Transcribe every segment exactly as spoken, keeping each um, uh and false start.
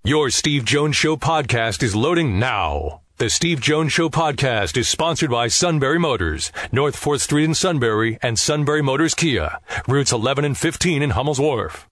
Your Steve Jones Show podcast is loading now. The Steve Jones Show podcast is sponsored by Sunbury Motors, North fourth Street in Sunbury, and Sunbury Motors Kia, routes eleven and fifteen in Hummel's Wharf.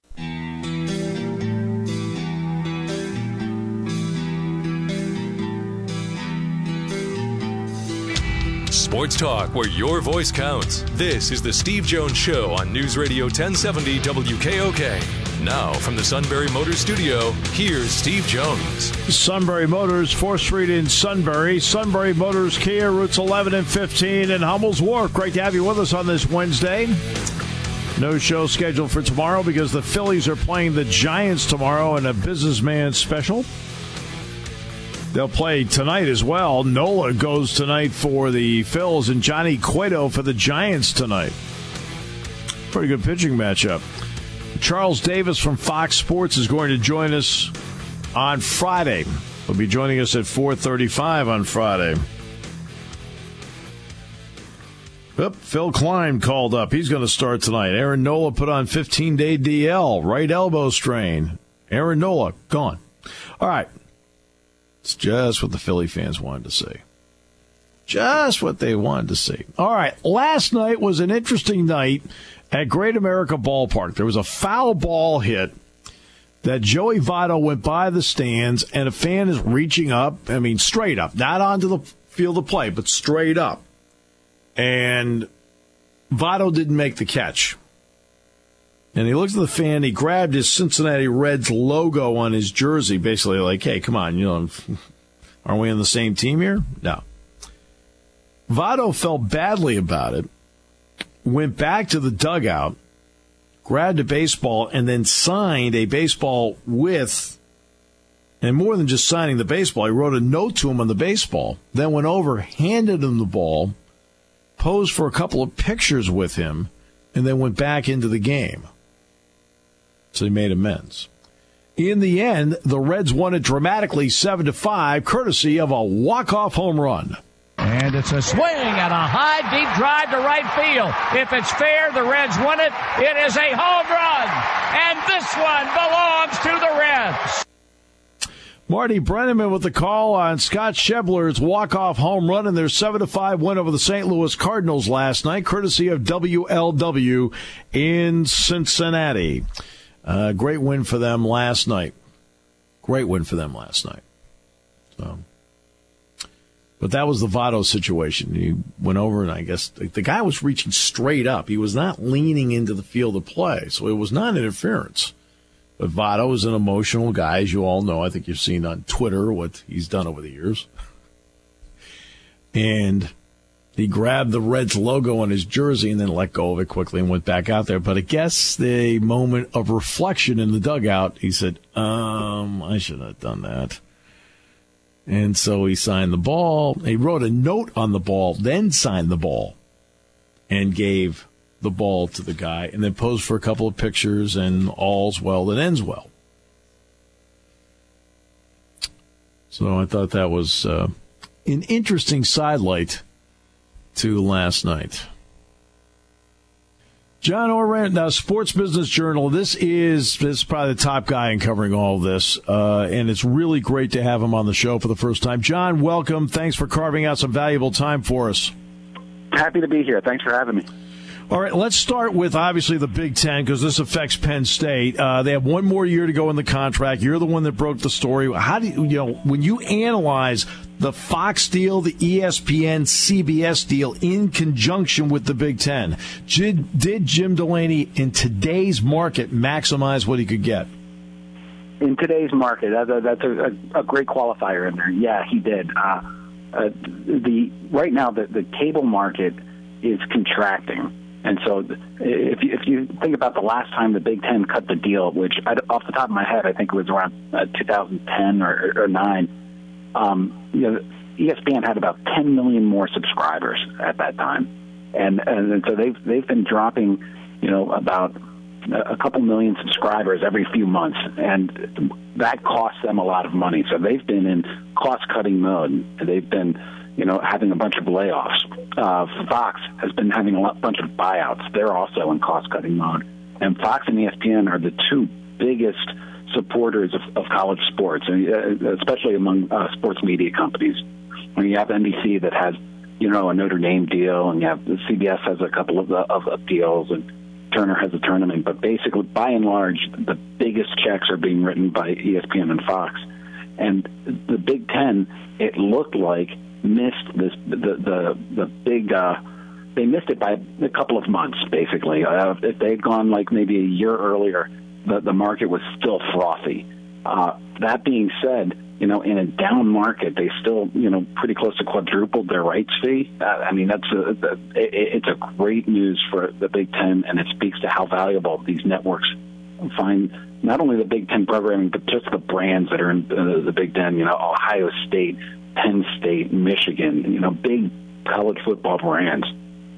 Sports talk where your voice counts. This is the Steve Jones Show on News Radio ten seventy W K O K. Now, from the Sunbury Motors studio, here's Steve Jones. Sunbury Motors, fourth Street in Sunbury. Sunbury Motors Kia, routes eleven and fifteen in Hummel's Wharf. Great to have you with us on this Wednesday. No show scheduled for tomorrow because the Phillies are playing the Giants tomorrow in a businessman special. They'll play tonight as well. Nola goes tonight for the Phils and Johnny Cueto for the Giants tonight. Pretty good pitching matchup. Charles Davis from Fox Sports is going to join us on Friday. He'll be joining us at four thirty-five on Friday. Oop, Phil Klein called up. He's going to start tonight. Aaron Nola put on fifteen-day D L, right elbow strain. Aaron Nola, gone. All right. It's just what the Philly fans wanted to see. Just what they wanted to see. All right. Last night was an interesting night at Great America Ballpark. There was a foul ball hit that Joey Votto went by the stands, and a fan is reaching up. I mean, straight up. Not onto the field of play, but straight up. And Votto didn't make the catch. And he looks at the fan. He grabbed his Cincinnati Reds logo on his jersey, basically like, hey, come on, you know, aren't we on the same team here? No. Votto felt badly about it, went back to the dugout, grabbed a baseball, and then signed a baseball with, and more than just signing the baseball, he wrote a note to him on the baseball, then went over, handed him the ball, posed for a couple of pictures with him, and then went back into the game. So he made amends. In the end, the Reds won it dramatically seven to five, courtesy of a walk-off home run. And it's a swing and a high, deep drive to right field. If it's fair, the Reds win it. It is a home run. And this one belongs to the Reds. Marty Brenneman with the call on Scott Schebler's walk-off home run in their seven to five win over the Saint Louis Cardinals last night, courtesy of W L W in Cincinnati. Uh, great win for them last night. Great win for them last night. So, but that was the Votto situation. He went over, and I guess the, the guy was reaching straight up. He was not leaning into the field of play, so it was not interference. But Votto is an emotional guy, as you all know. I think you've seen on Twitter what he's done over the years. And he grabbed the Reds logo on his jersey and then let go of it quickly and went back out there. But I guess the moment of reflection in the dugout, he said, um, I shouldn't have done that. And so he signed the ball. He wrote a note on the ball, then signed the ball and gave the ball to the guy and then posed for a couple of pictures, and all's well that ends well. So I thought that was uh, an interesting sidelight to last night. John Ourand, now Sports Business Journal. This is this is probably the top guy in covering all of this, uh, and it's really great to have him on the show for the first time. John, welcome. Thanks for carving out some valuable time for us. Happy to be here. Thanks for having me. All right, let's start with, obviously, the Big Ten, because this affects Penn State. Uh, they have one more year to go in the contract. You're the one that broke the story. How do you, you know, when you analyze the Fox deal, the E S P N C B S deal in conjunction with the Big Ten, did, did Jim Delaney, in today's market, maximize what he could get? In today's market, that, that's a, a, a great qualifier in there. Yeah, he did. Uh, uh, the right now, the, the cable market is contracting. And so if you, if you think about the last time the Big Ten cut the deal, which I, off the top of my head, I think it was around uh, two thousand ten or, or nine, um, you know, E S P N had about ten million more subscribers at that time. And, and so they've, they've been dropping, you know, about a couple million subscribers every few months. And that costs them a lot of money. So they've been in cost-cutting mode. They've been, you know, having a bunch of layoffs. Uh, Fox has been having a lot, bunch of buyouts. They're also in cost-cutting mode. And Fox and E S P N are the two biggest supporters of, of college sports, and uh, especially among uh, sports media companies. When you have N B C that has, you know, a Notre Dame deal, and you have the C B S has a couple of, of, of deals, and Turner has a tournament. But basically, by and large, the biggest checks are being written by E S P N and Fox. And the Big Ten, it looked like, missed this the the, the big. Uh, they missed it by a couple of months, basically. Uh, if they'd gone like maybe a year earlier, the, the market was still frothy. Uh, that being said, you know, in a down market, they still, you know, pretty close to quadrupled their rights fee. Uh, I mean, that's a, a, it's a great news for the Big Ten, and it speaks to how valuable these networks find not only the Big Ten programming, but just the brands that are in uh, the Big Ten. You know, Ohio State, Penn State, Michigan. You know, big college football brands.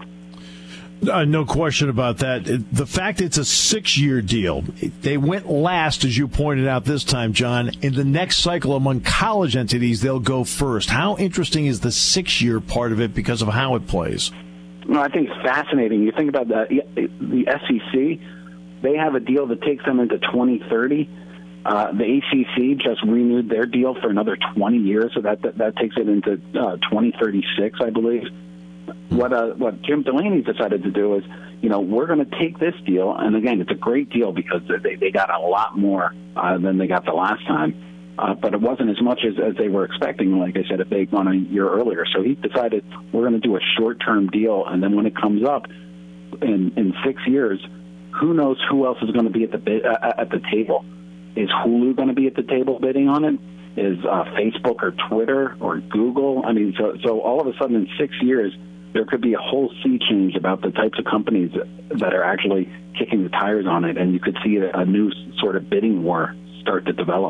Uh, no question about that. The fact it's a six-year deal, they went last, as you pointed out this time, John. In the next cycle among college entities, they'll go first. How interesting is the six-year part of it because of how it plays? No, I think it's fascinating. You think about the, the S E C, they have a deal that takes them into twenty thirty. Uh, the A C C just renewed their deal for another twenty years, so that that, that takes it into uh, twenty thirty-six, I believe. What uh, what Jim Delaney decided to do is, you know, we're going to take this deal, and again, it's a great deal because they, they got a lot more uh, than they got the last time, uh, but it wasn't as much as, as they were expecting, like I said, if they'd gone a year earlier. So he decided we're going to do a short-term deal, and then when it comes up in, in six years, who knows who else is going to be at the bid, uh, at the table. Is Hulu going to be at the table bidding on it? Is uh, Facebook or Twitter or Google? I mean, so so all of a sudden in six years, there could be a whole sea change about the types of companies that are actually kicking the tires on it, and you could see a new sort of bidding war start to develop.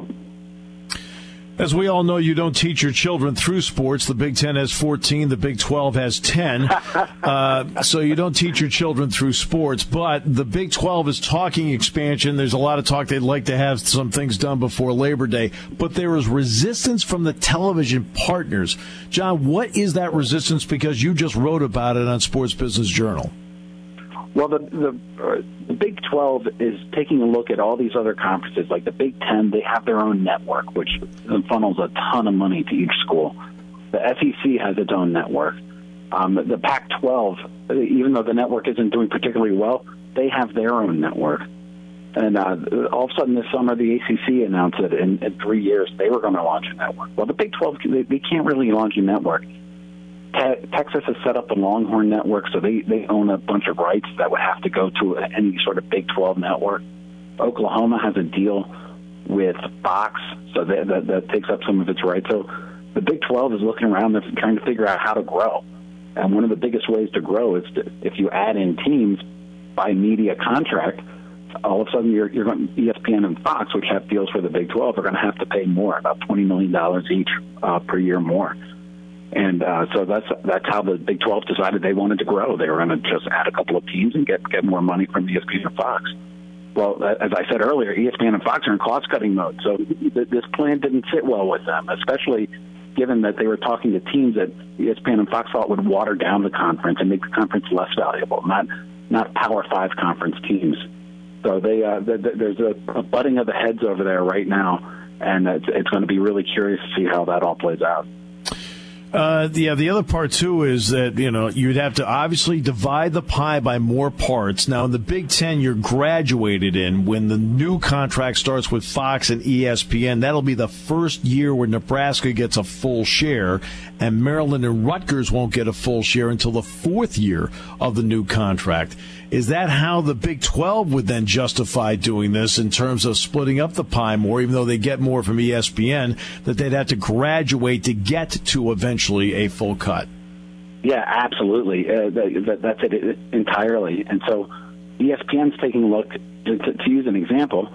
As we all know, you don't teach your children through sports. The Big Ten has fourteen, the Big twelve has ten. Uh, so you don't teach your children through sports. But the Big twelve is talking expansion. There's a lot of talk they'd like to have some things done before Labor Day. But there is resistance from the television partners. John, what is that resistance? Because you just wrote about it on Sports Business Journal. Well, the the, uh, the Big twelve is taking a look at all these other conferences. Like the Big Ten, they have their own network, which funnels a ton of money to each school. The S E C has its own network. Um, the, the Pac twelve, even though the network isn't doing particularly well, they have their own network. And uh, all of a sudden this summer, the A C C announced that in, in three years they were going to launch a network. Well, the Big twelve, they, they can't really launch a network. Texas has set up the Longhorn Network, so they, they own a bunch of rights that would have to go to any sort of Big twelve network. Oklahoma has a deal with Fox, so that, that, that takes up some of its rights. So the Big twelve is looking around and trying to figure out how to grow. And one of the biggest ways to grow is to, if you add in teams by media contract, all of a sudden you're, you're going, E S P N and Fox, which have deals for the Big twelve, are going to have to pay more, about twenty million dollars each uh, per year more. And uh, so that's that's how the Big twelve decided they wanted to grow. They were going to just add a couple of teams and get get more money from E S P N and Fox. Well, as I said earlier, E S P N and Fox are in cost-cutting mode, so th- this plan didn't sit well with them, especially given that they were talking to teams that E S P N and Fox thought would water down the conference and make the conference less valuable, not not Power Five conference teams. So they uh, th- th- there's a, a butting of the heads over there right now, and it's, it's going to be really curious to see how that all plays out. Uh, yeah, the other part, too, is that, you know, you'd have to obviously divide the pie by more parts. Now, in the Big Ten, you're graduated in. When the new contract starts with Fox and E S P N, that'll be the first year where Nebraska gets a full share, and Maryland and Rutgers won't get a full share until the fourth year of the new contract. Is that how the Big twelve would then justify doing this in terms of splitting up the pie more, even though they get more from E S P N, that they'd have to graduate to get to eventually a full cut? Yeah, absolutely. Uh, that, that's it entirely. And so E S P N's taking a look, to, to use an example,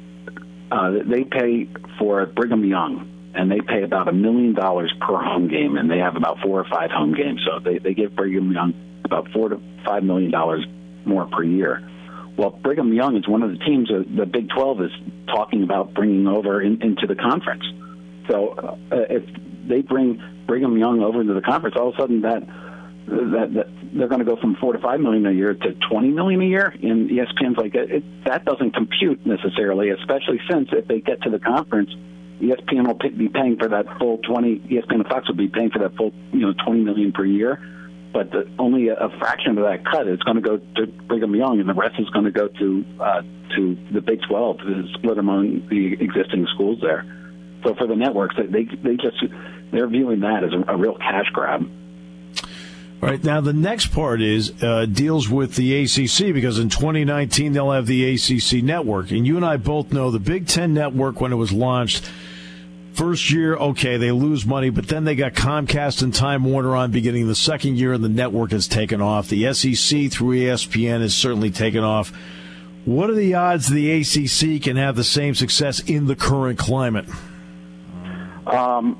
uh, they pay for Brigham Young, and they pay about a million dollars per home game, and they have about four or five home games. So they, they give Brigham Young about four to five million dollars more per year. Well, Brigham Young is one of the teams that the Big twelve is talking about bringing over in, into the conference. So uh, if they bring Brigham Young over into the conference, all of a sudden that that, that they're going to go from four to five million a year to twenty million a year. And E S P N's like, it, that doesn't compute necessarily, especially since if they get to the conference, E S P N will be paying for that full twenty. E S P N and Fox will be paying for that full, you know, twenty million per year. But the, only a, a fraction of that cut is going to go to Brigham Young, and the rest is going to go to uh, to the Big twelve to split among the existing schools there. So for the networks, they they just they're viewing that as a, a real cash grab. All right, now the next part is uh, deals with the A C C, because in twenty nineteen they'll have the A C C network. And you and I both know the Big Ten network, when it was launched, first year, okay, they lose money, but then they got Comcast and Time Warner on beginning the second year, and the network has taken off. The S E C through E S P N has certainly taken off. What are the odds the A C C can have the same success in the current climate? Um.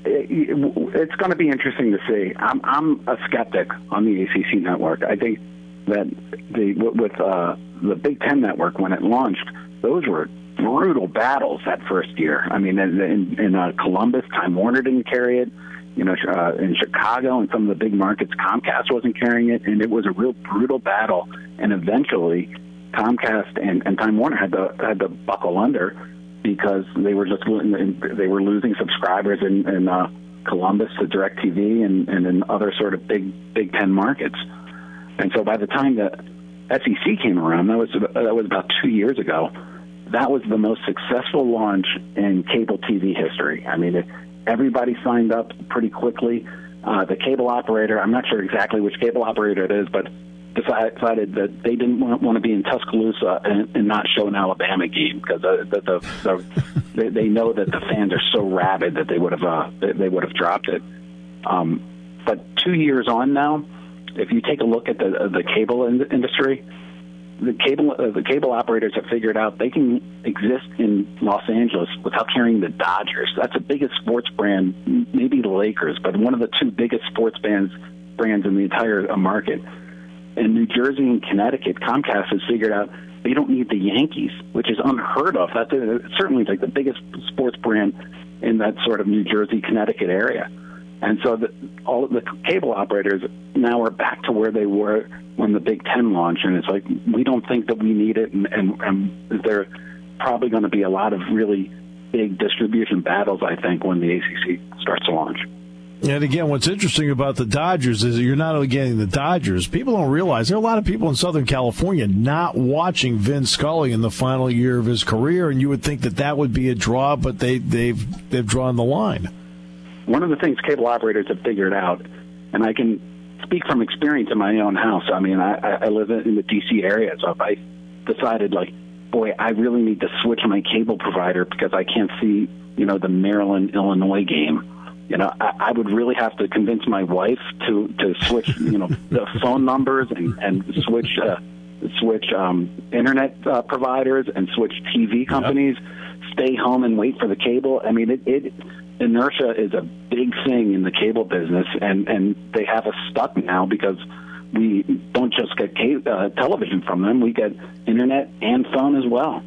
It's going to be interesting to see. I'm, I'm a skeptic on the A C C network. I think that the with uh, the Big Ten network, when it launched, those were brutal battles that first year. I mean, in, in uh, Columbus, Time Warner didn't carry it. You know, uh, in Chicago and some of the big markets, Comcast wasn't carrying it, and it was a real brutal battle. And eventually, Comcast and, and Time Warner had to had to buckle under, because they were just they were losing subscribers in, in uh, Columbus to DirecTV and, and in other sort of big Big Ten markets. And so by the time the S E C came around, that was that was about two years ago. That was the most successful launch in cable T V history. I mean, it, everybody signed up pretty quickly. Uh, the cable operator, I'm not sure exactly which cable operator it is, but decided that they didn't want, want to be in Tuscaloosa and, and not show an Alabama game, because uh, the, the, the, they, they know that the fans are so rabid that they would have uh, they would have dropped it. Um, but two years on now, if you take a look at the the cable in- industry, the cable uh, the cable operators have figured out they can exist in Los Angeles without carrying the Dodgers. That's the biggest sports brand, maybe the Lakers, but one of the two biggest sports brands brands in the entire uh, market. In New Jersey and Connecticut, Comcast has figured out they don't need the Yankees, which is unheard of. That's a, certainly like the biggest sports brand in that sort of New Jersey, Connecticut area. And so the, all of the cable operators now are back to where they were when the Big Ten launched, and it's like, we don't think that we need it, and, and, and there are probably going to be a lot of really big distribution battles, I think, when the A C C starts to launch. And again, what's interesting about the Dodgers is that you're not only getting the Dodgers. People don't realize there are a lot of people in Southern California not watching Vin Scully in the final year of his career, and you would think that that would be a draw, but they, they've they've drawn the line. One of the things cable operators have figured out, and I can speak from experience in my own house. I mean, I, I live in the D C area, so if I decided, like, boy, I really need to switch my cable provider because I can't see, you know, the Maryland-Illinois game, you know, I, I would really have to convince my wife to, to switch, you know, the phone numbers and, and switch uh, switch um, internet uh, providers and switch T V companies, yep. Stay home and wait for the cable. I mean, it, it inertia is a big thing in the cable business, and, and they have us stuck now because we don't just get cable, uh, television from them. We get internet and phone as well.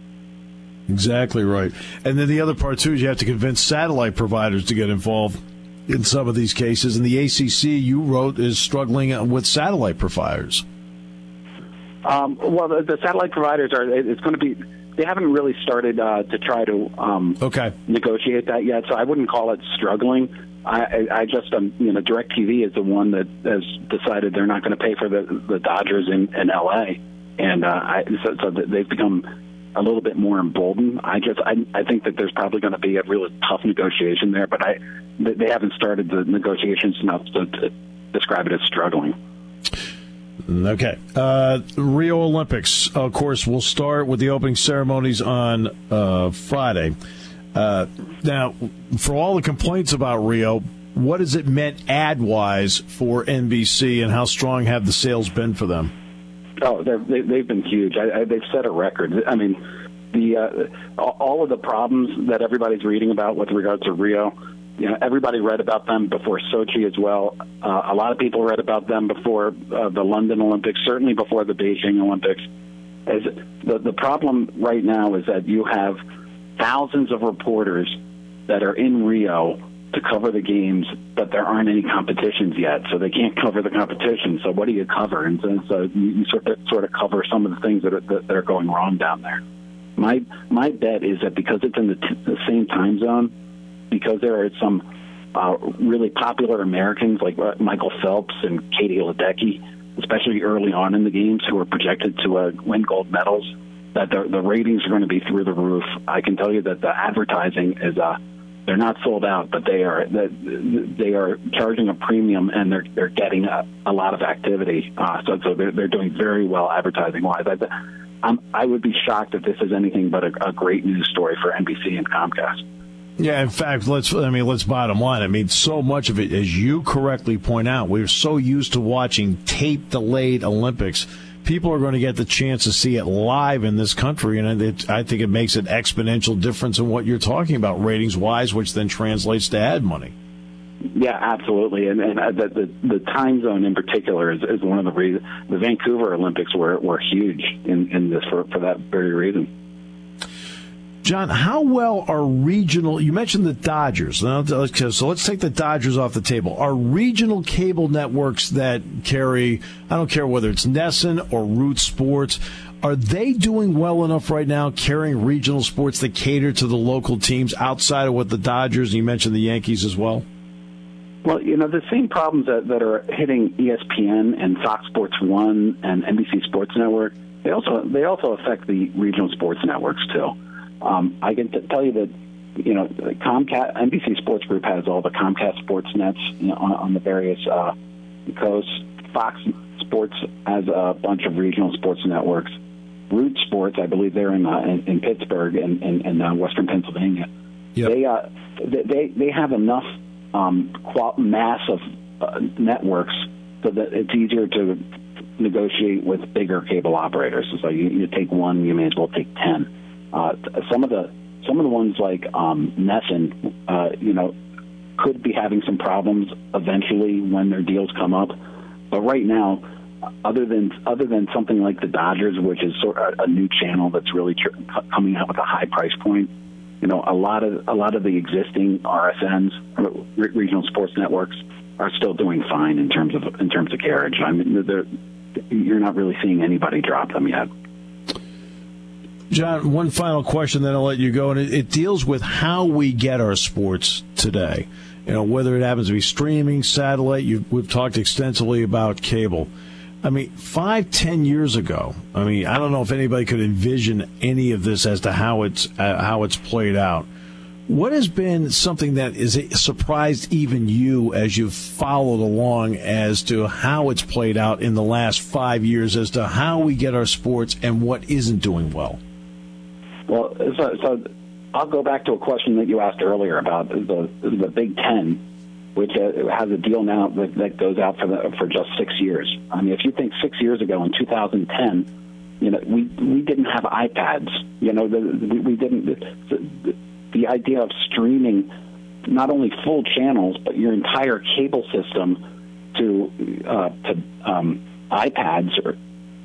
Exactly right. And then the other part, too, is you have to convince satellite providers to get involved in some of these cases. And the A C C, you wrote, is struggling with satellite providers. Um, well, the, the satellite providers are, it's going to be, they haven't really started uh, to try to um, okay. negotiate that yet, so I wouldn't call it struggling. I, I, I just, um, you know, DirecTV is the one that has decided they're not going to pay for the, the Dodgers in, in L A, and uh, I, so, so they've become a little bit more emboldened. I just, I, I think that there's probably going to be a really tough negotiation there, but I, they haven't started the negotiations enough to, to describe it as struggling. Okay. Uh, Rio Olympics, of course, will start with the opening ceremonies on uh, Friday. Uh, now, for all the complaints about Rio, what has it meant ad-wise for N B C, and how strong have the sales been for them? Oh, they, they've been huge. I, I, they've set a record. I mean, the uh, all of the problems that everybody's reading about with regards to Rio, you know, everybody read about them before Sochi as well. Uh, a lot of people read about them before uh, the London Olympics, certainly before the Beijing Olympics. As the, the problem right now is that you have thousands of reporters that are in Rio to cover the games, but there aren't any competitions yet, so they can't cover the competition. So what do you cover? And so, so you, you sort of sort of cover some of the things that are, that are going wrong down there. My my bet is that because it's in the, t- the same time zone, because there are some uh, really popular Americans like uh, Michael Phelps and Katie Ledecky, especially early on in the games, who are projected to uh, win gold medals, that the, the ratings are going to be through the roof. I can tell you that the advertising is uh, they're not sold out, but they are they are charging a premium, and they're they're getting a, a lot of activity. Uh, so so they're they're doing very well advertising wise. I, I'm, I would be shocked if this is anything but a, a great news story for N B C and Comcast. Yeah, in fact, let's I mean let's bottom line. I mean, so much of it, as you correctly point out, we're so used to watching tape delayed Olympics. People are going to get the chance to see it live in this country, and it, I think it makes an exponential difference in what you're talking about ratings-wise, which then translates to ad money. Yeah, absolutely, and, and the, the the time zone in particular is, is one of the reasons. The Vancouver Olympics were were huge in, in this for, for that very reason. John, how well are regional, you mentioned the Dodgers, so let's take the Dodgers off the table. Are regional cable networks that carry, I don't care whether it's NESN or Root Sports, are they doing well enough right now carrying regional sports that cater to the local teams outside of what the Dodgers, and you mentioned the Yankees as well? Well, you know, the same problems that, that are hitting E S P N and Fox Sports One and N B C Sports Network, they also they also affect the regional sports networks too. Um, I can t- tell you that, you know, Comcast, N B C Sports Group has all the Comcast sports nets, you know, on, on the various uh, coasts. Fox Sports has a bunch of regional sports networks. Root Sports, I believe they're in uh, in, in Pittsburgh and in, in, in uh, Western Pennsylvania. Yep. They uh, they they have enough um, qual- mass of uh, networks so that it's easier to negotiate with bigger cable operators. So you, you take one, you may as well take ten. Uh, some of the some of the ones like um, NESN, uh, you know, could be having some problems eventually when their deals come up. But right now, other than other than something like the Dodgers, which is sort of a new channel that's really tr- coming out with a high price point, you know, a lot of a lot of the existing R S Ns, re- regional sports networks, are still doing fine in terms of in terms of carriage. I mean, you're not really seeing anybody drop them yet. John, one final question, then I'll let you go, and it, it deals with how we get our sports today. You know, whether it happens to be streaming, satellite. You've, we've talked extensively about cable. I mean, five, ten years ago, I mean, I don't know if anybody could envision any of this as to how it's uh, how it's played out. What has been something that is surprised even you as you've followed along as to how it's played out in the last five years as to how we get our sports and what isn't doing well? Well, so, so I'll go back to a question that you asked earlier about the the Big Ten, which uh, has a deal now that, that goes out for the, for just six years. I mean, if you think six years ago in two thousand ten, you know, we we didn't have iPads. You know, the, we, we didn't. The, the idea of streaming not only full channels but your entire cable system to uh, to um, iPads or,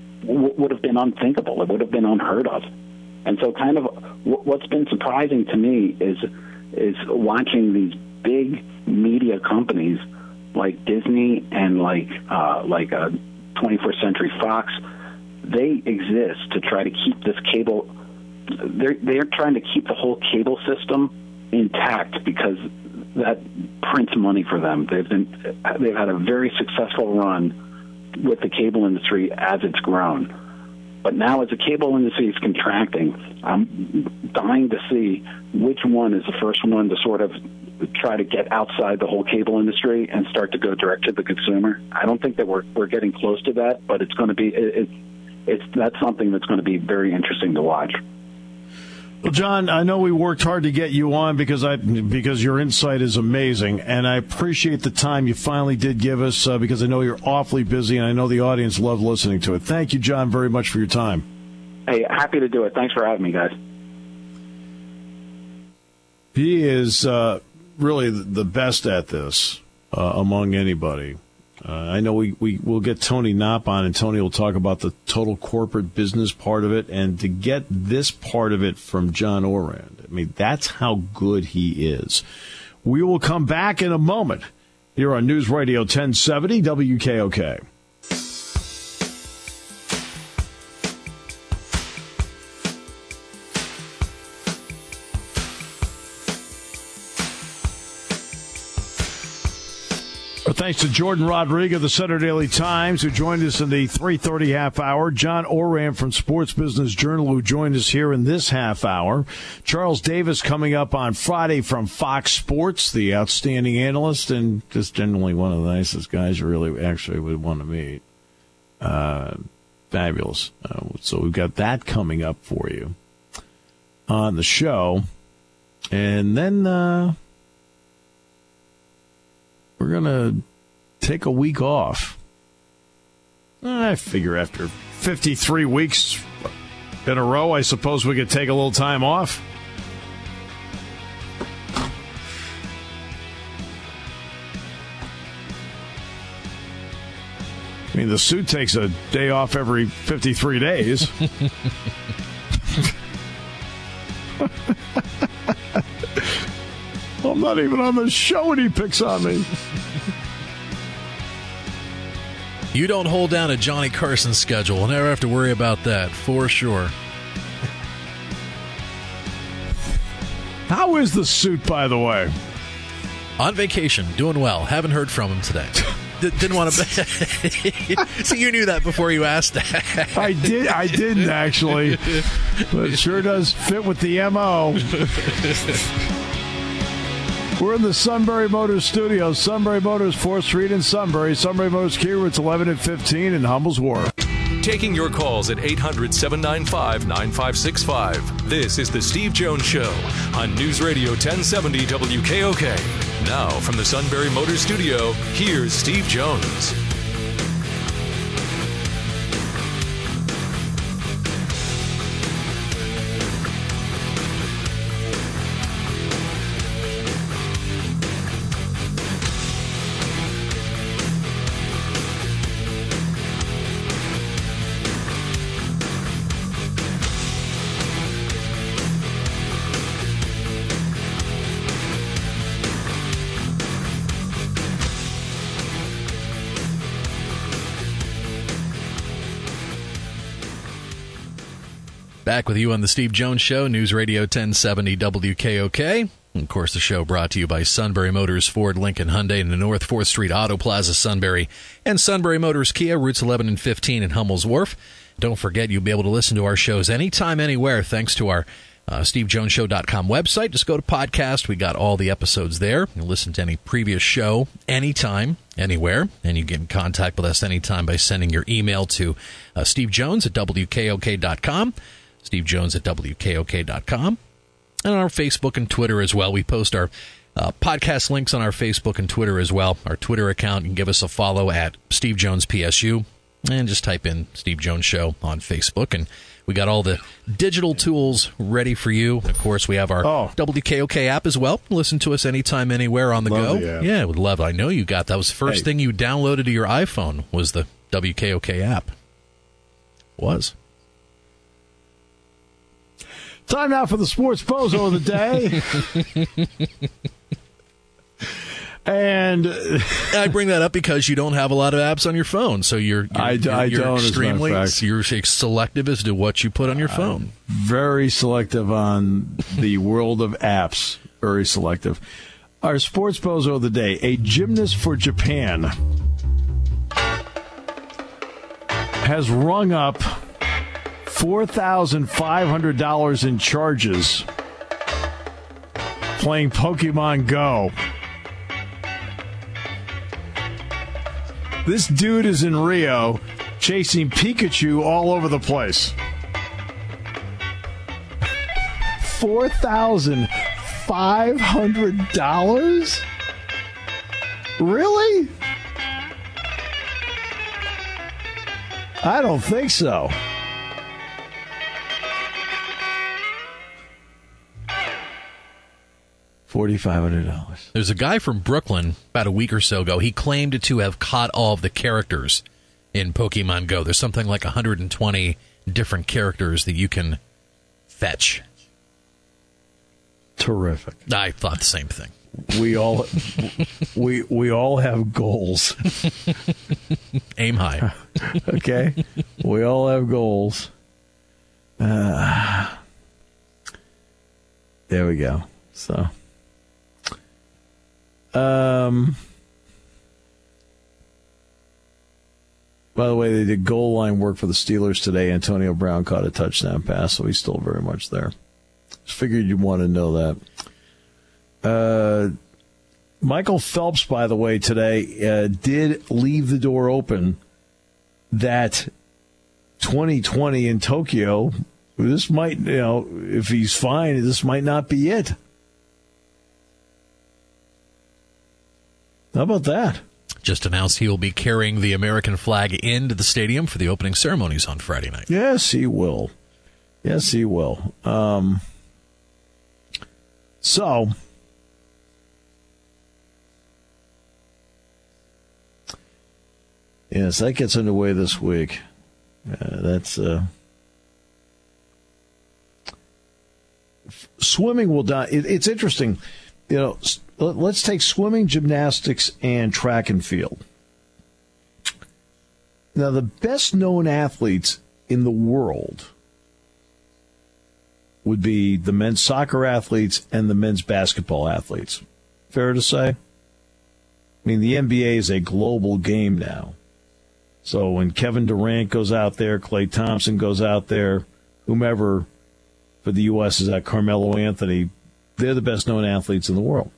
w- would have been unthinkable. It would have been unheard of. And so kind of what's been surprising to me is is watching these big media companies like Disney and like uh, like uh, twenty-first Century Fox. They exist to try to keep this cable. They're they're trying to keep the whole cable system intact because that prints money for them. They've been they've had a very successful run with the cable industry as it's grown. But now as the cable industry is contracting, I'm dying to see which one is the first one to sort of try to get outside the whole cable industry and start to go direct to the consumer. I don't think that we're we're getting close to that, but it's going to be it, it's it's that's something that's going to be very interesting to watch. Well, John, I know we worked hard to get you on because I because your insight is amazing, and I appreciate the time you finally did give us uh, because I know you're awfully busy, and I know the audience loved listening to it. Thank you, John, very much for your time. Hey, happy to do it. Thanks for having me, guys. He is uh, really the best at this uh, among anybody. Uh, I know we, we will get Tony Knopp on, and Tony will talk about the total corporate business part of it. And to get this part of it from John Ourand, I mean, that's how good he is. We will come back in a moment here on News Radio ten seventy W K O K. Thanks to Jordan Rodriguez of the Center Daily Times, who joined us in the three thirty half hour. John Oram from Sports Business Journal, who joined us here in this half hour. Charles Davis coming up on Friday from Fox Sports, the outstanding analyst and just generally one of the nicest guys you really actually would want to meet. Uh, fabulous. Uh, so we've got that coming up for you on the show. And then uh, we're going to take a week off. I figure after fifty-three weeks in a row, I suppose we could take a little time off. I mean, the suit takes a day off every fifty-three days. I'm not even on the show and he picks on me. You don't hold down a Johnny Carson schedule. We'll never have to worry about that, for sure. How is the suit, by the way? On vacation, doing well. Haven't heard from him today. D- didn't want to. So you knew that before you asked that. I did. I didn't actually, but it sure does fit with the M O. We're in the Sunbury Motors studio. Sunbury Motors, fourth Street in Sunbury. Sunbury Motors Kia routes eleven and fifteen in Hummel's Wharf. Taking your calls at eight hundred, seven nine five, nine five six five. This is the Steve Jones Show on News Radio ten seventy W K O K. Now from the Sunbury Motors studio, here's Steve Jones. Back with you on the Steve Jones Show, News Radio ten seventy W K O K. And of course, the show brought to you by Sunbury Motors, Ford, Lincoln, Hyundai, and the North fourth Street Auto Plaza, Sunbury, and Sunbury Motors Kia, routes eleven and fifteen in Hummel's Wharf. Don't forget, you'll be able to listen to our shows anytime, anywhere, thanks to our uh, steve jones show dot com website. Just go to podcast. We got all the episodes there. You'll listen to any previous show anytime, anywhere, and you get in contact with us anytime by sending your email to uh, steve jones at w k o k dot com. Steve Jones at w k o k dot com, and on our Facebook and Twitter as well. We post our uh, podcast links on our Facebook and Twitter as well. Our Twitter account, you can give us a follow at Steve Jones P S U, and just type in Steve Jones Show on Facebook, and we got all the digital tools ready for you. Of course, we have our oh. W K O K app as well. Listen to us anytime, anywhere on the love go. The app. Yeah, would love it. I know you got that. Was the first hey. thing you downloaded to your iPhone was the W K O K app. Was. Time now for the Sports Bozo of the day. And I bring that up because you don't have a lot of apps on your phone, so you're, you're, I, you're, I you're don't, extremely you're selective as to what you put on your phone. I'm very selective on the world of apps. Very selective. Our Sports Bozo of the day: a gymnast for Japan has rung up four thousand five hundred dollars in charges playing Pokemon Go. This dude is in Rio chasing Pikachu all over the place. four thousand five hundred dollars? Really? I don't think so. four thousand five hundred dollars. There's a guy from Brooklyn about a week or so ago. He claimed to have caught all of the characters in Pokemon Go. There's something like one hundred twenty different characters that you can fetch. Terrific. I thought the same thing. We all we we all have goals. Aim high. Okay? We all have goals. Uh, there we go. So, um, by the way, they did goal line work for the Steelers today. Antonio Brown caught a touchdown pass, so he's still very much there. Just figured you'd want to know that. Uh, Michael Phelps, by the way, today uh, did leave the door open that twenty twenty in Tokyo, this might, you know, if he's fine, this might not be it. How about that? Just announced he will be carrying the American flag into the stadium for the opening ceremonies on Friday night. Yes, he will. Yes, he will. Um, so, yes, that gets underway this week. Uh, that's uh, swimming will die. It, it's interesting, you know. Let's take swimming, gymnastics, and track and field. Now, the best known athletes in the world would be the men's soccer athletes and the men's basketball athletes. Fair to say? I mean, the N B A is a global game now. So when Kevin Durant goes out there, Klay Thompson goes out there, whomever for the U S is at Carmelo Anthony, they're the best known athletes in the world.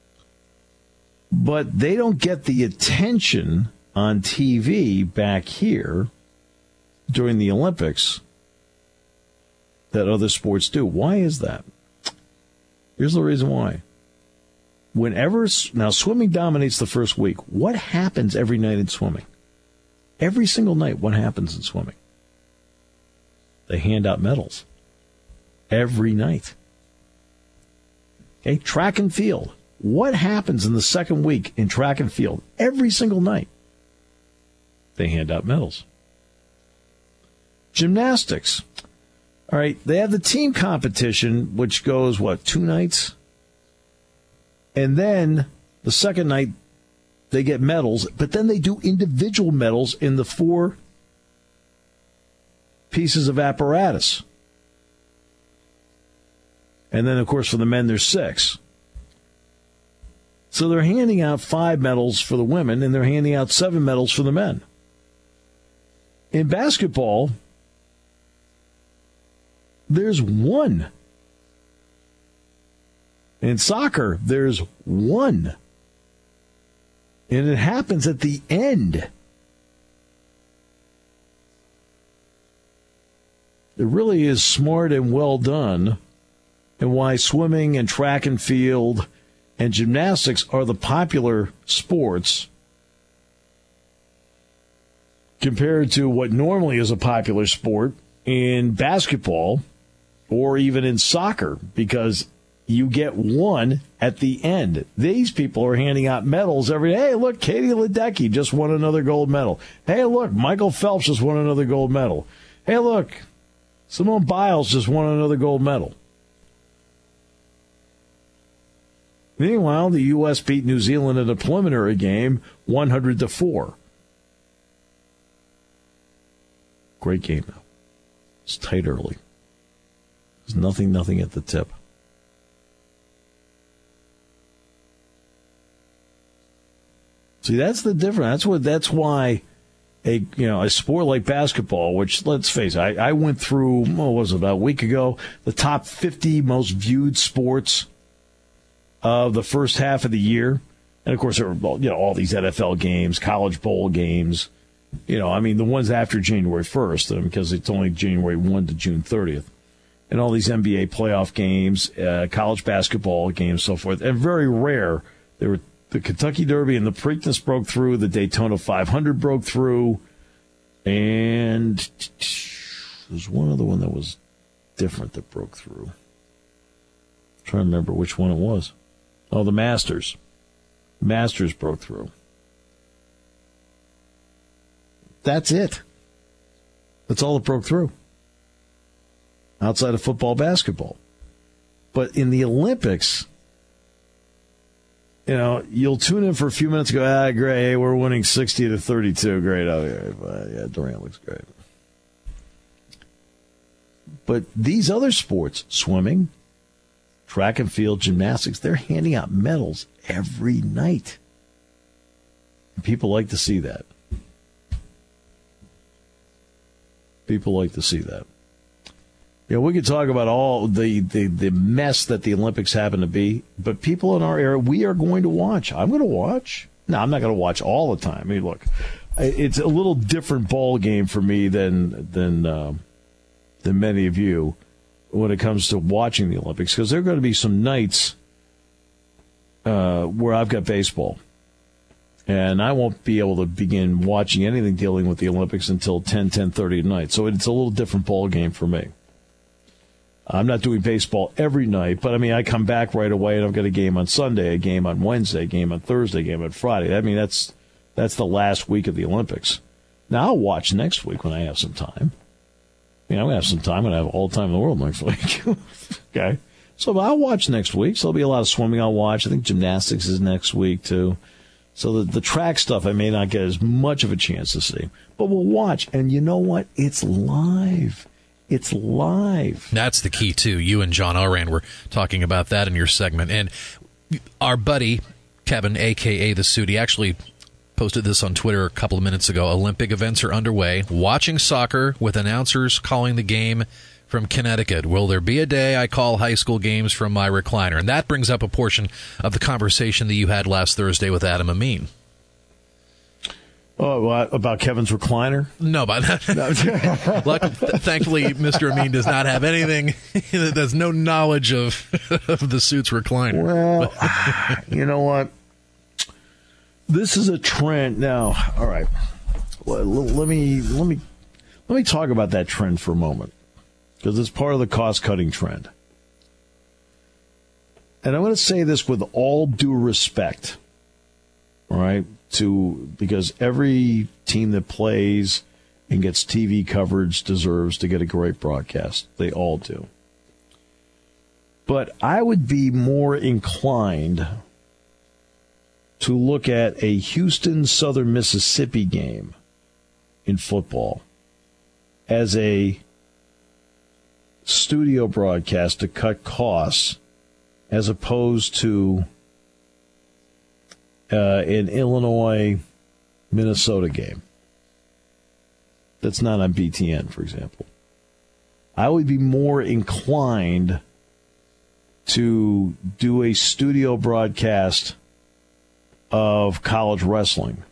But they don't get the attention on T V back here during the Olympics that other sports do. Why is that? Here's the reason why. Whenever, now swimming dominates the first week. What happens every night in swimming? Every single night, what happens in swimming? They hand out medals. Every night. Okay, track and field. What happens in the second week in track and field? Every single night, they hand out medals. Gymnastics. All right, they have the team competition, which goes, what, two nights? And then the second night, they get medals, but then they do individual medals in the four pieces of apparatus. And then, of course, for the men, there's six. So they're handing out five medals for the women, and they're handing out seven medals for the men. In basketball, there's one. In soccer, there's one. And it happens at the end. It really is smart and well done, and why swimming and track and field and gymnastics are the popular sports compared to what normally is a popular sport in basketball or even in soccer, because you get one at the end. These people are handing out medals every day. Hey, look, Katie Ledecky just won another gold medal. Hey, look, Michael Phelps just won another gold medal. Hey, look, Simone Biles just won another gold medal. Meanwhile, the U S beat New Zealand in a preliminary game, one hundred to four. Great game, though. It's tight early. There's nothing, nothing at the tip. See, that's the difference. That's what. That's why a you know a sport like basketball, which let's face it, I, I went through. What was it, about a week ago? The top fifty most viewed sports of the first half of the year, and of course there were you know all these N F L games, college bowl games. You know, I mean the ones after January first, because it's only January first to June thirtieth, and all these N B A playoff games, uh, college basketball games, so forth. And very rare there were. The Kentucky Derby and the Preakness broke through. The Daytona five hundred broke through. And there's one other one that was different that broke through. I'm trying to remember which one it was. Oh, the Masters. Masters broke through. That's it. That's all that broke through. Outside of football, basketball. But in the Olympics, you know, you'll tune in for a few minutes and go, ah, great, hey, we're winning sixty to thirty-two. Great. Oh, yeah, yeah, Durant looks great. But these other sports, swimming, track and field, gymnastics, they're handing out medals every night. And people like to see that. People like to see that. Yeah, we could talk about all the, the, the mess that the Olympics happen to be, but people in our area, we are going to watch. I'm going to watch. No, I'm not going to watch all the time. I mean, look, it's a little different ball game for me than than uh, than many of you when it comes to watching the Olympics, because there are going to be some nights uh, where I've got baseball, and I won't be able to begin watching anything dealing with the Olympics until ten, ten thirty at night. So it's a little different ball game for me. I'm not doing baseball every night, but, I mean, I come back right away, and I've got a game on Sunday, a game on Wednesday, a game on Thursday, a game on Friday. I mean, that's that's the last week of the Olympics. Now, I'll watch next week when I have some time. I mean, I'm going to have some time. I'm going to have all the time in the world next week. Okay? So I'll watch next week. So there'll be a lot of swimming I'll watch. I think gymnastics is next week, too. So the, the track stuff I may not get as much of a chance to see. But we'll watch. And you know what? It's live. It's live. That's the key, too. You and John Oran were talking about that in your segment. And our buddy, Kevin, a k a. The Suit, he actually posted this on Twitter a couple of minutes ago. Olympic events are underway. Watching soccer with announcers calling the game from Connecticut. Will there be a day I call high school games from my recliner? And that brings up a portion of the conversation that you had last Thursday with Adam Amin. Oh, what, about Kevin's recliner? No, but Luck, th- thankfully, Mister Amin does not have anything. There's no knowledge of, of the Suit's recliner. Well, you know what? This is a trend now. All right, let, let me let me let me talk about that trend for a moment, because it's part of the cost-cutting trend. And I'm going to say this with all due respect. All right. To because every team that plays and gets T V coverage deserves to get a great broadcast. They all do. But I would be more inclined to look at a Houston Southern Mississippi game in football as a studio broadcast to cut costs, as opposed to Uh, an Illinois-Minnesota game that's not on B T N, for example. I would be more inclined to do a studio broadcast of college wrestling,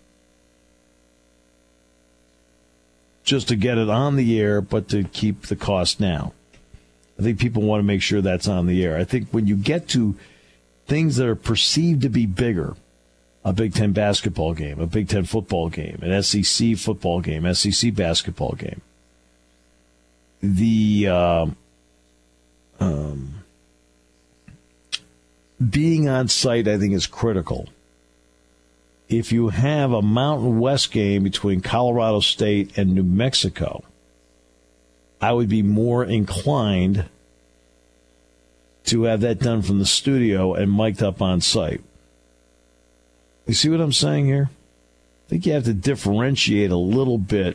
just to get it on the air, but to keep the cost down. I think people want to make sure that's on the air. I think when you get to things that are perceived to be bigger, a Big Ten basketball game, a Big Ten football game, an S E C football game, S E C basketball game, the uh, um, being on site, I think, is critical. If you have a Mountain West game between Colorado State and New Mexico, I would be more inclined to have that done from the studio and mic'd up on site. You see what I'm saying here? I think you have to differentiate a little bit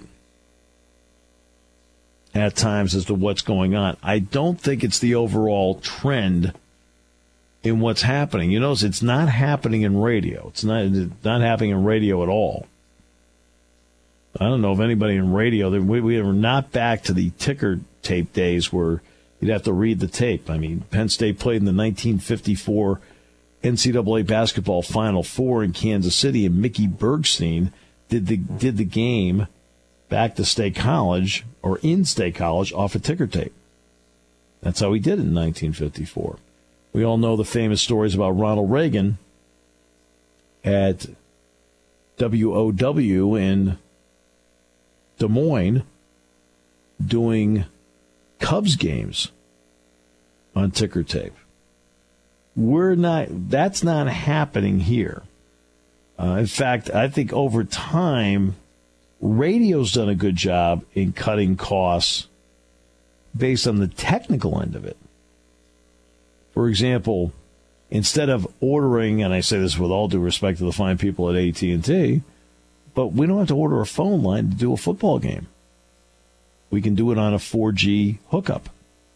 at times as to what's going on. I don't think it's the overall trend in what's happening. You notice it's not happening in radio. It's not, it's not happening in radio at all. I don't know if anybody in radio, we, we are not back to the ticker tape days where you'd have to read the tape. I mean, Penn State played in the nineteen fifty-four N C double A basketball Final Four in Kansas City, and Mickey Bergstein did the did the game back to State College, or in State College, off a ticker tape. That's how he did it in nineteen fifty-four. We all know the famous stories about Ronald Reagan at W O W in Des Moines doing Cubs games on ticker tape. We're not, that's not happening here. Uh, in fact, I think over time, radio's done a good job in cutting costs based on the technical end of it. For example, instead of ordering, and I say this with all due respect to the fine people at A T and T, but we don't have to order a phone line to do a football game. We can do it on a four G hookup.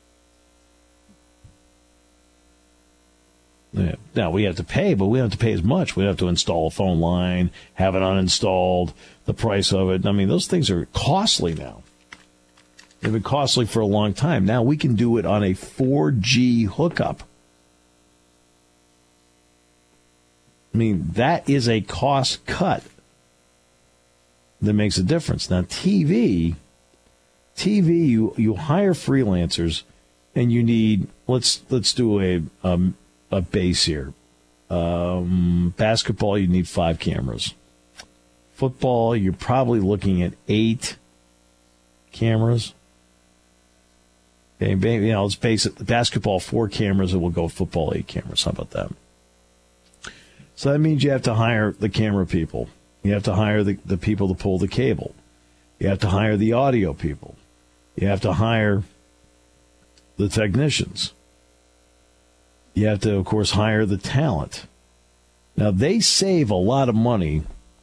Yeah. Now, we have to pay, but we don't have to pay as much. We have to install a phone line, have it uninstalled, the price of it. I mean, those things are costly now. They've been costly for a long time. Now we can do it on a four G hookup. I mean, that is a cost cut that makes a difference. Now, T V, T V, you, you hire freelancers, and you need, let's let's do a um, a base here. Um, basketball, you need five cameras. Football, you're probably looking at eight cameras. Okay, you know, let's base it. Basketball, four cameras, and we'll go football, eight cameras. How about that? So that means you have to hire the camera people. You have to hire the, the people to pull the cable. You have to hire the audio people. You have to hire the technicians. You have to, of course, hire the talent. Now, they save a lot of money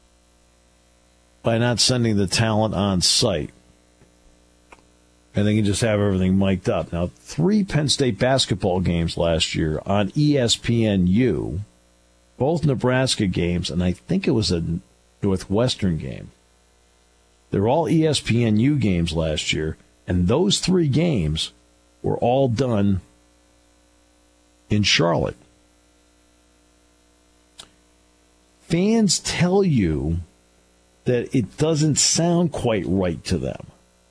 by not sending the talent on site. And they can just have everything mic'd up. Now, three Penn State basketball games last year on E S P N U, both Nebraska games, and I think it was a Northwestern game. They're all E S P N U games last year, and those three games were all done in Charlotte. Fans tell you that it doesn't sound quite right to them.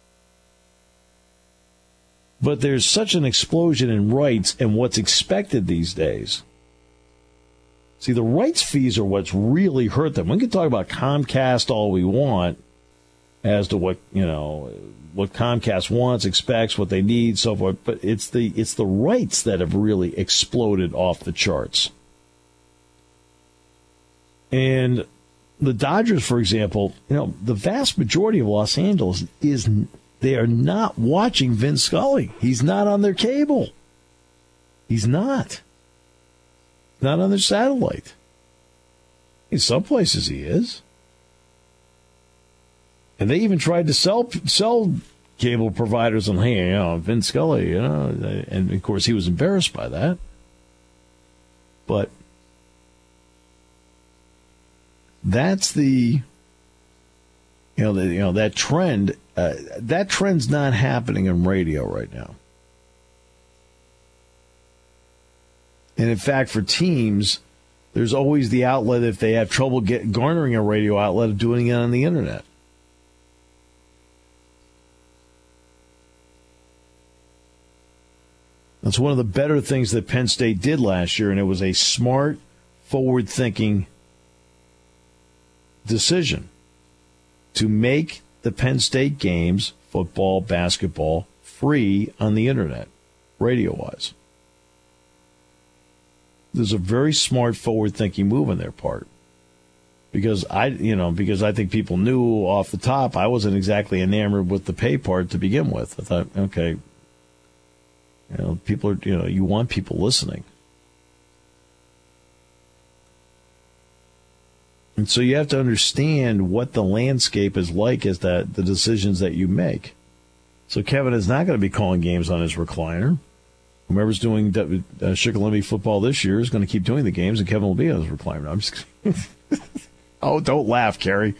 But there's such an explosion in rights and what's expected these days. See, the rights fees are what's really hurt them. We can talk about Comcast all we want as to what, you know, what Comcast wants, expects, what they need, so forth. But it's the it's the rights that have really exploded off the charts. And the Dodgers, for example, you know, the vast majority of Los Angeles is they are not watching Vince Scully. He's not on their cable. He's not. Not on their satellite. In some places he is. And they even tried to sell sell cable providers on, hey, you know, Vince Scully, you know, and of course he was embarrassed by that. But that's the, you know, the, you know that trend. Uh, that trend's not happening in radio right now. And in fact, for teams, there's always the outlet if they have trouble get, garnering a radio outlet of doing it on the internet. That's one of the better things that Penn State did last year, and it was a smart, forward-thinking decision to make the Penn State games, football, basketball, free on the internet, radio-wise. There's a very smart, forward-thinking move on their part. Because I, you know, because I think people knew off the top I wasn't exactly enamored with the pay part to begin with. I thought, okay, you know, people are, you know, you want people listening. And so you have to understand what the landscape is like as that the decisions that you make. So Kevin is not going to be calling games on his recliner. Whoever's doing uh, Shikellamy football this year is going to keep doing the games, and Kevin will be on his recliner. I'm just oh, don't laugh, Kerry.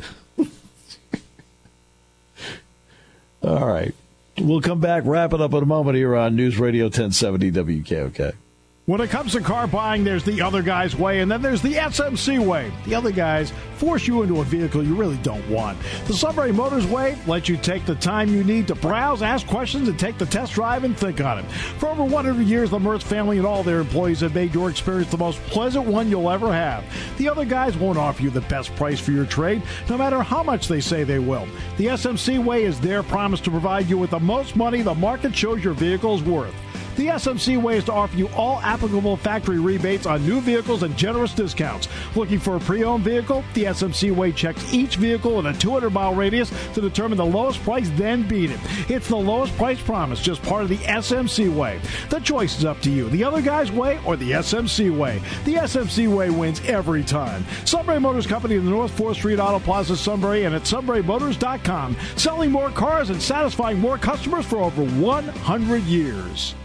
All right. We'll come back, wrap it up in a moment here on News Radio ten seventy W K O K. When it comes to car buying, there's the other guy's way, and then there's the S M C way. The other guys force you into a vehicle you really don't want. The Sunbury Motors way lets you take the time you need to browse, ask questions, and take the test drive and think on it. For over one hundred years, the Mertz family and all their employees have made your experience the most pleasant one you'll ever have. The other guys won't offer you the best price for your trade, no matter how much they say they will. The S M C way is their promise to provide you with the most money the market shows your vehicle is worth. The S M C way is to offer you all applicable factory rebates on new vehicles and generous discounts. Looking for a pre-owned vehicle? The S M C way checks each vehicle in a two hundred mile radius to determine the lowest price, then beat it. It's the lowest price promise, just part of the S M C way. The choice is up to you. The other guy's way or the S M C way. The S M C way wins every time. Sunbury Motors Company in the North fourth Street Auto Plaza, Sunbury, and at sunbury motors dot com. Selling more cars and satisfying more customers for over one hundred years.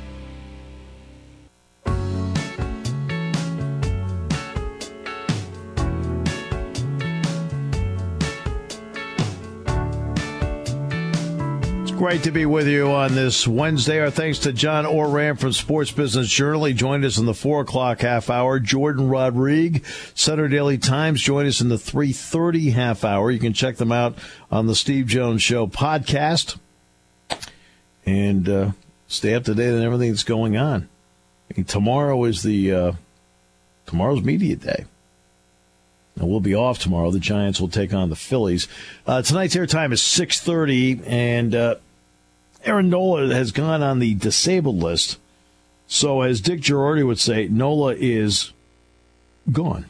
Great to be with you on this Wednesday. Our thanks to John Oram from Sports Business Journal. He joined us in the four o'clock half hour. Jordan Rodrigue, Sutter Daily Times, joined us in the three thirty half hour. You can check them out on the Steve Jones Show podcast and uh, stay up to date on everything that's going on. I mean, tomorrow is the uh, tomorrow's media day. And we'll be off tomorrow. The Giants will take on the Phillies. Uh, tonight's airtime is six thirty, and uh, Aaron Nola has gone on the disabled list. So as Dick Girardi would say, Nola is gone.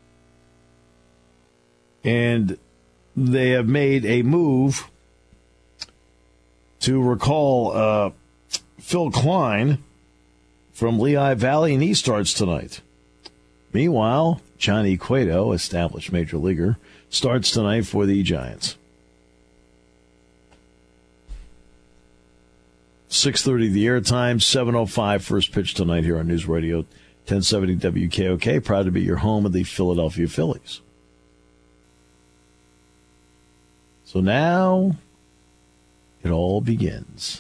And they have made a move to recall uh, Phil Klein from Lehigh Valley, and he starts tonight. Meanwhile, Johnny Cueto, established major leaguer, starts tonight for the Giants. six thirty the airtime, seven oh five first pitch tonight here on News Radio ten seventy W K O K. Proud to be your home of the Philadelphia Phillies. So now it all begins.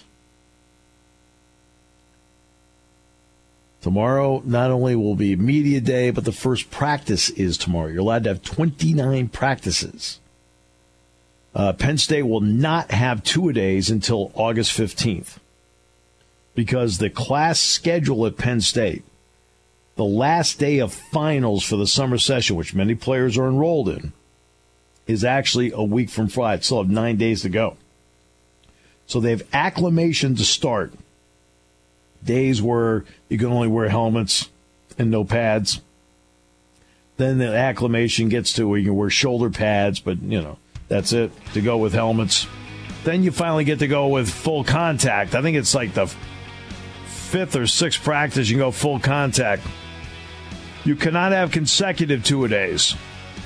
Tomorrow not only will be media day, but the first practice is tomorrow. You're allowed to have twenty-nine practices. Uh, Penn State will not have two-a-days until August fifteenth because the class schedule at Penn State, the last day of finals for the summer session, which many players are enrolled in, is actually a week from Friday. Still have nine days to go. So they have acclimation to start. Days where you can only wear helmets and no pads. Then the acclimation gets to where you can wear shoulder pads, but, you know, that's it, to go with helmets. Then you finally get to go with full contact. I think it's like the fifth or sixth practice you can go full contact. You cannot have consecutive two-a-days.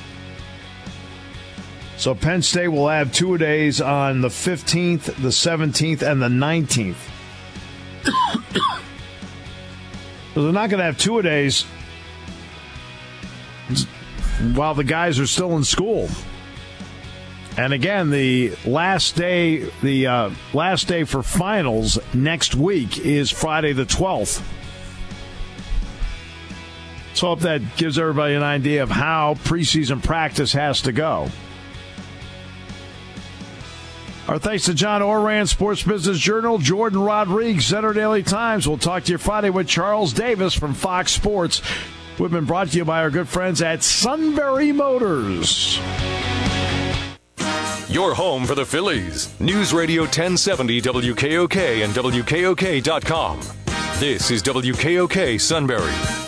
So Penn State will have two-a-days on the fifteenth, the seventeenth, and the nineteenth. So they're not going to have two-a-days while the guys are still in school. And again, the last day, the uh, last day for finals next week is Friday the twelfth. So I hope that gives everybody an idea of how preseason practice has to go. Our thanks to John Oram, Sports Business Journal, Jordan Rodrigue, Center Daily Times. We'll talk to you Friday with Charles Davis from Fox Sports. We've been brought to you by our good friends at Sunbury Motors. Your home for the Phillies. News Radio ten seventy W K O K and W K O K dot com. This is W K O K Sunbury.